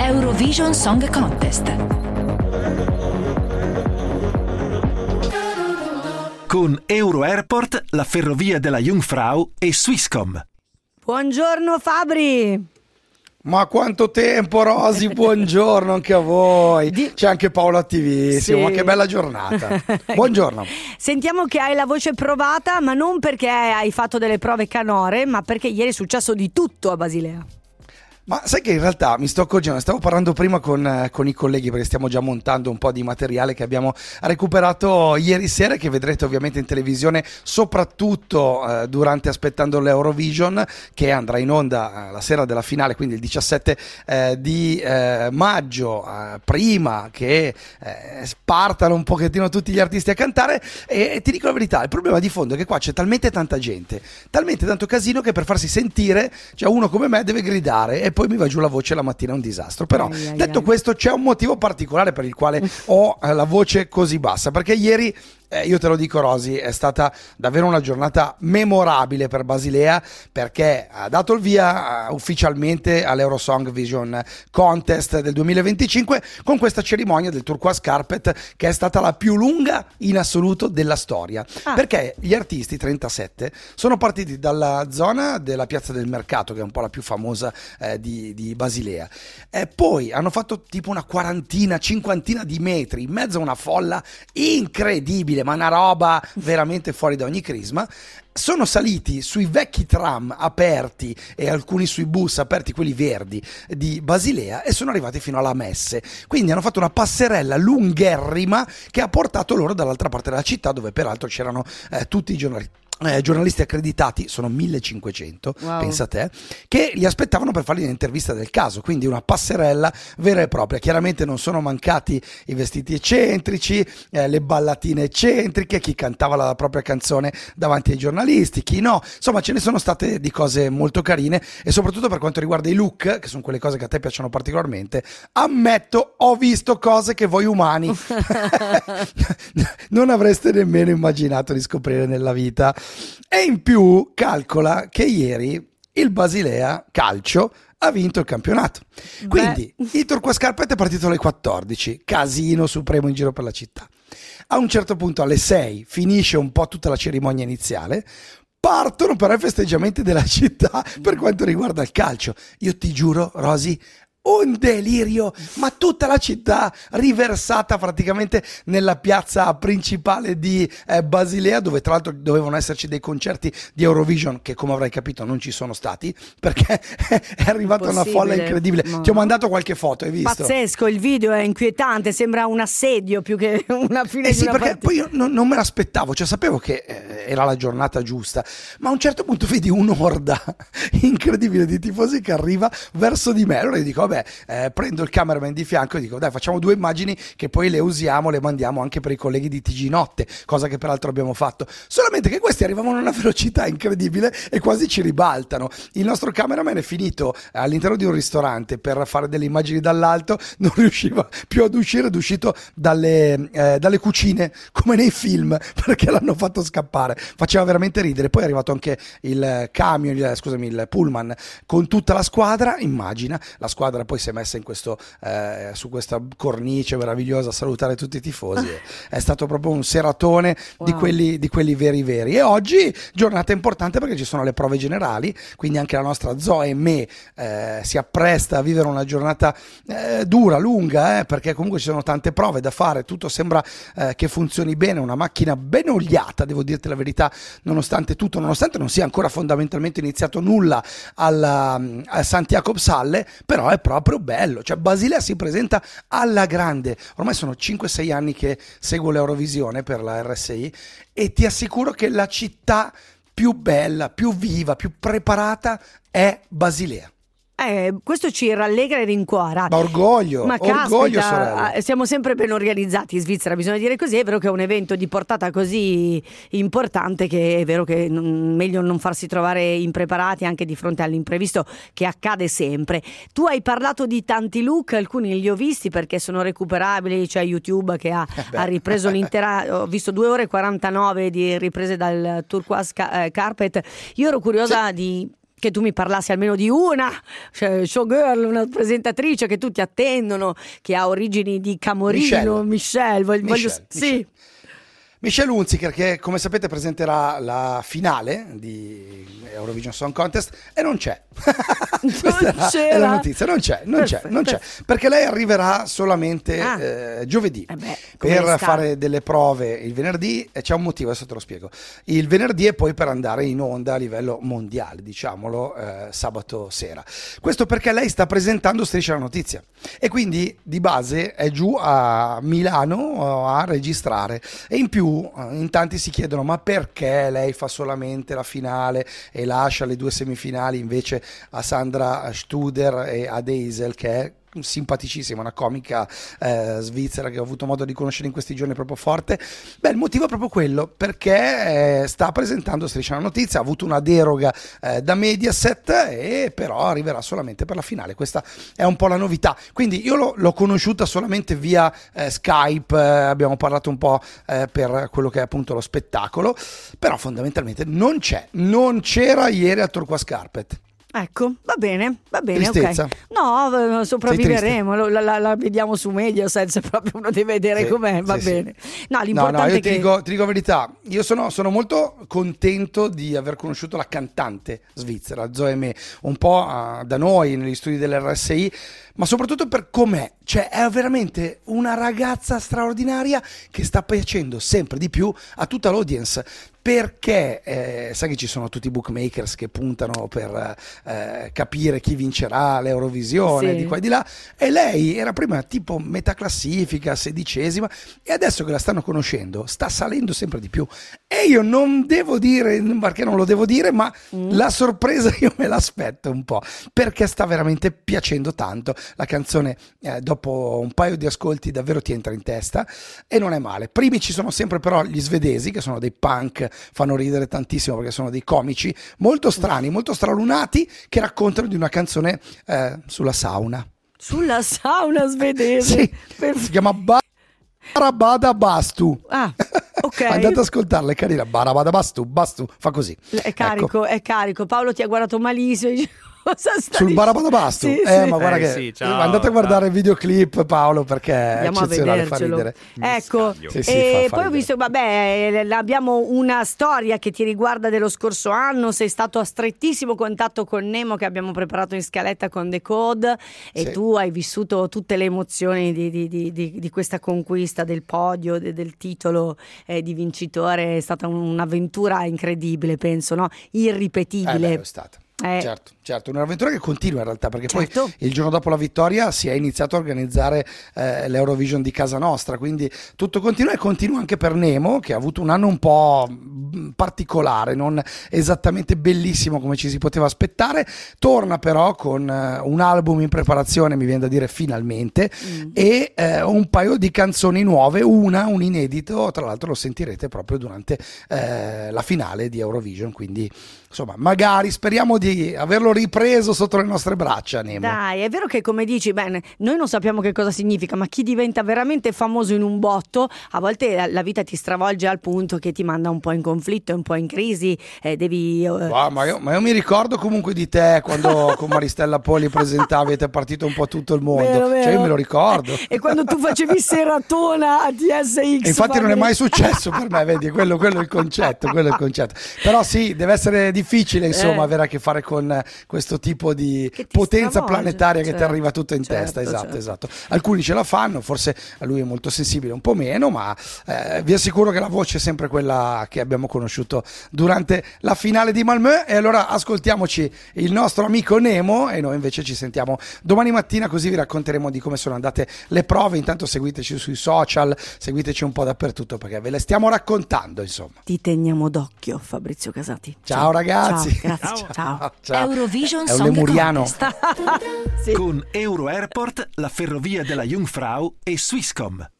Eurovision Song Contest. Con Euro Airport, la ferrovia della Jungfrau e Swisscom. Buongiorno Fabri. Ma quanto tempo, Rosy, buongiorno anche a voi. C'è anche Paolo attivissimo, sì. Ma che bella giornata. Buongiorno. Sentiamo che hai la voce provata, ma non perché hai fatto delle prove canore, ma perché ieri è successo di tutto a Basilea. Ma sai che in realtà mi sto accorgendo, stavo parlando prima con i colleghi perché stiamo già montando un po' di materiale che abbiamo recuperato ieri sera, che vedrete ovviamente in televisione, soprattutto durante Aspettando l'Eurovision, che andrà in onda la sera della finale, quindi il 17 di maggio, prima che partano un pochettino tutti gli artisti a cantare. E ti dico la verità, il problema di fondo è che qua c'è talmente tanta gente, talmente tanto casino, che per farsi sentire, cioè, uno come me deve gridare e poi mi va giù la voce la mattina, è un disastro. Però detto questo, c'è un motivo particolare per il quale ho la voce così bassa, perché ieri, io te lo dico Rosy, è stata davvero una giornata memorabile per Basilea, perché ha dato il via ufficialmente all'Eurosong Vision Contest del 2025 con questa cerimonia del Turquoise Carpet, che è stata la più lunga in assoluto della storia, perché gli artisti 37 sono partiti dalla zona della Piazza del Mercato, che è un po' la più famosa di Basilea, e poi hanno fatto tipo una cinquantina di metri in mezzo a una folla incredibile, ma una roba veramente fuori da ogni crisma. Sono saliti sui vecchi tram aperti e alcuni sui bus aperti, quelli verdi di Basilea, e sono arrivati fino alla Messe. Quindi hanno fatto una passerella lungherrima che ha portato loro dall'altra parte della città, dove peraltro c'erano tutti i giornalisti accreditati, sono 1500, wow. Pensa te, che li aspettavano per fargli un'intervista del caso, quindi una passerella vera e propria. Chiaramente non sono mancati i vestiti eccentrici, le ballatine eccentriche, chi cantava la propria canzone davanti ai giornalisti, chi no, insomma ce ne sono state di cose molto carine. E soprattutto per quanto riguarda i look, che sono quelle cose che a te piacciono particolarmente, ammetto, ho visto cose che voi umani non avreste nemmeno immaginato di scoprire nella vita. E in più calcola che ieri il Basilea Calcio ha vinto il campionato. Quindi il Turquoise Carpet è partito alle 14, casino supremo in giro per la città. A un certo punto alle 6 finisce un po' tutta la cerimonia iniziale, partono però i festeggiamenti della città per quanto riguarda il calcio. Io ti giuro, Rosy, un delirio, ma tutta la città riversata praticamente nella piazza principale di Basilea, dove tra l'altro dovevano esserci dei concerti di Eurovision che, come avrai capito, non ci sono stati, perché è arrivata una folla incredibile. No. Ti ho mandato qualche foto, hai visto? Pazzesco, il video è inquietante, sembra un assedio più che una fine di una perché partita. Poi io non me l'aspettavo, cioè sapevo che era la giornata giusta, ma a un certo punto vedi un'orda incredibile di tifosi che arriva verso di me. Allora io dico, vabbè, prendo il cameraman di fianco e dico, dai, facciamo 2 immagini che poi le usiamo, le mandiamo anche per i colleghi di TG Notte, cosa che peraltro abbiamo fatto, solamente che questi arrivavano a una velocità incredibile e quasi ci ribaltano. Il nostro cameraman è finito all'interno di un ristorante per fare delle immagini dall'alto, non riusciva più ad uscire, è uscito dalle cucine come nei film, perché l'hanno fatto scappare. Faceva veramente ridere. Poi è arrivato anche il camion, il pullman con tutta la squadra. Immagina, la squadra poi si è messa in questo su questa cornice meravigliosa a salutare tutti i tifosi. È stato proprio un seratone, wow. di quelli veri. E oggi giornata importante perché ci sono le prove generali, quindi anche la nostra Zoe Me si appresta a vivere una giornata dura, lunga, perché comunque ci sono tante prove da fare. Tutto sembra che funzioni bene, una macchina ben oliata, devo dirti la verità, nonostante tutto, nonostante non sia ancora fondamentalmente iniziato nulla al St. Jakobshalle, però è proprio bello. Cioè Basilea si presenta alla grande. Ormai sono 5-6 anni che seguo l'Eurovisione per la RSI e ti assicuro che la città più bella, più viva, più preparata è Basilea. Questo ci rallegra e rincuora. Ma orgoglio, orgoglio, sorella. Siamo sempre ben organizzati in Svizzera, bisogna dire così. È vero che è un evento di portata così importante che è vero che meglio non farsi trovare impreparati anche di fronte all'imprevisto che accade sempre. Tu hai parlato di tanti look, alcuni li ho visti perché sono recuperabili, c'è YouTube che ha ripreso l'intera, ho visto 2 ore e 49 di riprese dal Turquoise Carpet. Io ero curiosa di che tu mi parlassi almeno di una showgirl, una presentatrice che tutti attendono, che ha origini di Camorino, Michelle. Sì. Michelle Hunziker, che come sapete presenterà la finale di Eurovision Song Contest e non c'è. Questa è la notizia, non c'è, perché lei arriverà solamente giovedì per fare delle prove il venerdì, e c'è un motivo, adesso te lo spiego. Il venerdì e poi per andare in onda a livello mondiale, diciamolo, sabato sera. Questo perché lei sta presentando Striscia la Notizia e quindi di base è giù a Milano a registrare, e in più in tanti si chiedono ma perché lei fa solamente la finale e lascia le 2 semifinali invece a Sandra Studer e a Deisel, che è simpaticissima, una comica svizzera che ho avuto modo di conoscere in questi giorni, proprio forte. Il motivo è proprio quello, perché sta presentando Striscia la Notizia, ha avuto una deroga da Mediaset, e però arriverà solamente per la finale. Questa è un po' la novità, quindi io l'ho conosciuta solamente via Skype, abbiamo parlato un po' per quello che è appunto lo spettacolo, però fondamentalmente non c'era ieri al Turquoise Carpet. Ecco, va bene, Tristezza. ok. No, sopravviveremo, la vediamo su Mediaset, se proprio uno deve vedere com'è, va bene. No, l'importante è che... Ti dico la verità, io sono molto contento di aver conosciuto la cantante svizzera, Zoe Me, un po' da noi, negli studi dell'RSI, ma soprattutto per com'è, cioè è veramente una ragazza straordinaria che sta piacendo sempre di più a tutta l'audience, perché sai che ci sono tutti i bookmakers che puntano per capire chi vincerà l'Eurovisione, di qua e di là, e lei era prima tipo metà classifica, 16ª, e adesso che la stanno conoscendo sta salendo sempre di più, e io non devo dire, perché non lo devo dire, ma la sorpresa io me l'aspetto un po', perché sta veramente piacendo tanto. La canzone dopo un paio di ascolti davvero ti entra in testa e non è male. Primi ci sono sempre però gli svedesi, che sono dei punk, fanno ridere tantissimo perché sono dei comici molto strani, molto stralunati, che raccontano di una canzone sulla sauna. Sulla sauna svedese? Sì, si chiama Barabada Bastu. Ok. Andate ad ascoltarla, è carina. Barabada Bastu, fa così. È carico, ecco. è carico. Paolo ti ha guardato malissimo. Sul Barabada Bastu, ma guarda che andate a guardare il videoclip, Paolo, perché è eccezionale, fa ridere. Ecco, e poi ho visto, abbiamo una storia che ti riguarda dello scorso anno. Sei stato a strettissimo contatto con Nemo, che abbiamo preparato in scaletta con The Code, e tu hai vissuto tutte le emozioni di questa conquista del podio, del titolo di vincitore. È stata un'avventura incredibile, penso, no? Irripetibile. È stata. Certo, un'avventura che continua in realtà, perché poi il giorno dopo la vittoria si è iniziato a organizzare l'Eurovision di casa nostra, quindi tutto continua, e continua anche per Nemo, che ha avuto un anno un po' particolare, non esattamente bellissimo come ci si poteva aspettare. Torna però con un album in preparazione, mi viene da dire finalmente, e un paio di canzoni nuove, un inedito, tra l'altro lo sentirete proprio durante la finale di Eurovision, quindi insomma magari speriamo di averlo ripreso sotto le nostre braccia, Nemo. Dai, è vero che, come dici, noi non sappiamo che cosa significa, ma chi diventa veramente famoso in un botto, a volte la vita ti stravolge al punto che ti manda un po' in conflitto, un po' in crisi, devi... Ma io mi ricordo comunque di te quando con Maristella Poli presentavi, è partito un po' tutto il mondo, vero. Cioè io me lo ricordo. E quando tu facevi seratona a TSX. E infatti non è mai successo per me, vedi, quello è il concetto, Però sì, deve essere difficile, insomma, avere a che fare con questo tipo di potenza planetaria che ti arriva tutto in testa. Esatto. Alcuni ce la fanno, forse lui è molto sensibile, un po' meno, ma vi assicuro che la voce è sempre quella che abbiamo conosciuto durante la finale di Malmö. E allora ascoltiamoci il nostro amico Nemo, e noi invece ci sentiamo domani mattina, così vi racconteremo di come sono andate le prove. Intanto seguiteci sui social, seguiteci un po' dappertutto, perché ve le stiamo raccontando, insomma. Ti teniamo d'occhio, Fabrizio Casati. Ciao ragazzi. Grazie. Ciao. Eurovision è un Song lemuriano. Contest. Con Euro Airport, la ferrovia della Jungfrau e Swisscom.